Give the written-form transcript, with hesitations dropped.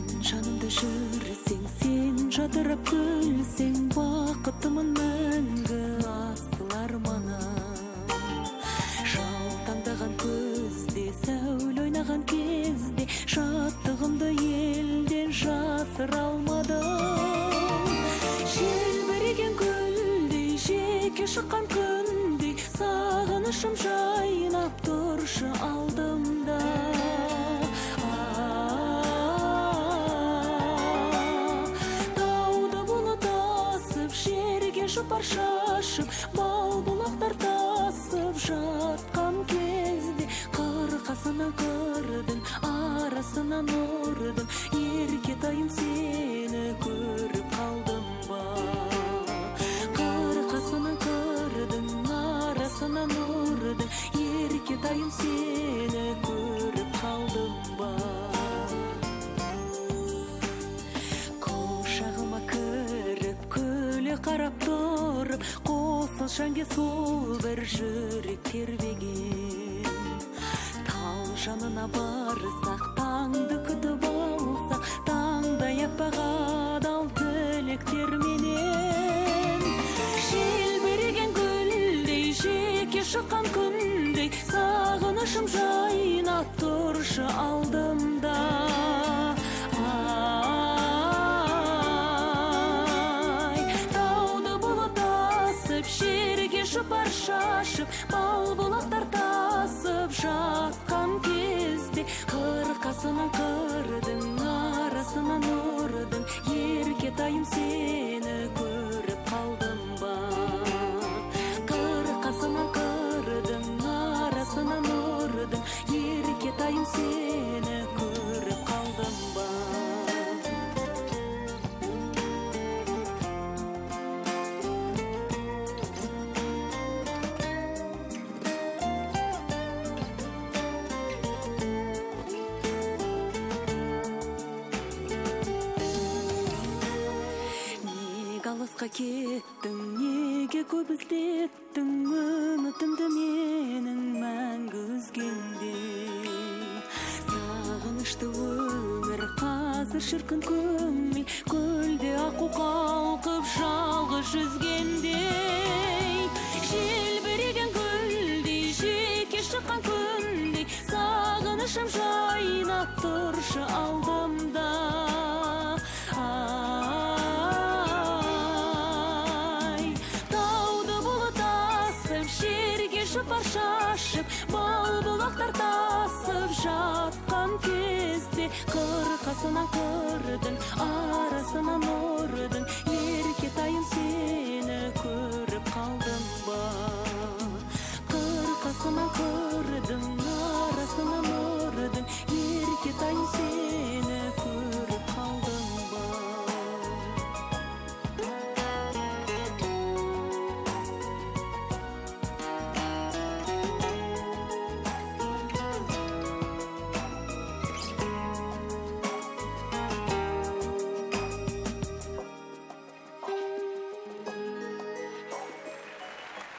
жанымда жүрсең, сен жадырап күлсең, бақытымын мәңгі асыл арманым. Жаутаңдаған көзде, сәуле ойнаған кезде, шаттығымды елден жасыра алмадым. Желбіреген гүлдей, жеке шыққан күндей, сағынышым жайнап тұршы алдымда. Жұпар шашып, бал бұлақтар тасып жатқан кезде, қырқасынан көрдім, арасынан ұрдым, еркетайым сені көріп қалдым ба. Қырқасынан көрдім, арасынан ұрдым, еркетайым сені көріп қалдым ба. Құшағыма кіріп, күле қарап тұрып, қосылшанге сол бір жүрек тербеген. Тал жанына барсақ, таңды күтіп алсақ, таңдай аппақ адал тілектерменен. Желбіреген гүлдей, жеке шыққан күндей, сағынышым жайнап тұршы алдымда. Жұпар шашып, бал бұлақтар тасып жатқан кезде, қырқасынан көрдім, арасынан ұрдым, еркетайым сені көріп қалдым ба. Қырқасынан көрдім, арасынан ұрдым, еркетайым сені көріп қалдым ба. Алысқа кеттің, неге көп іздеттің, үмітімді менің мәңгі үзгендей. Сағынышты өмір, қазір шіркін көңіл, көлде аққу қалқып жалғыз жүзгендей. Желбіреген гүлдей, жеке шыққан күндей, сағынышым жайнап тұршы алдымда. Жұпар шашып, бал бұлақтар тасып жатқан кезде, қырқасынан көрдім, арасынан ұрдым, еркетайым сені көріп қалдым ба. Қырқасынан көрдім, арасынан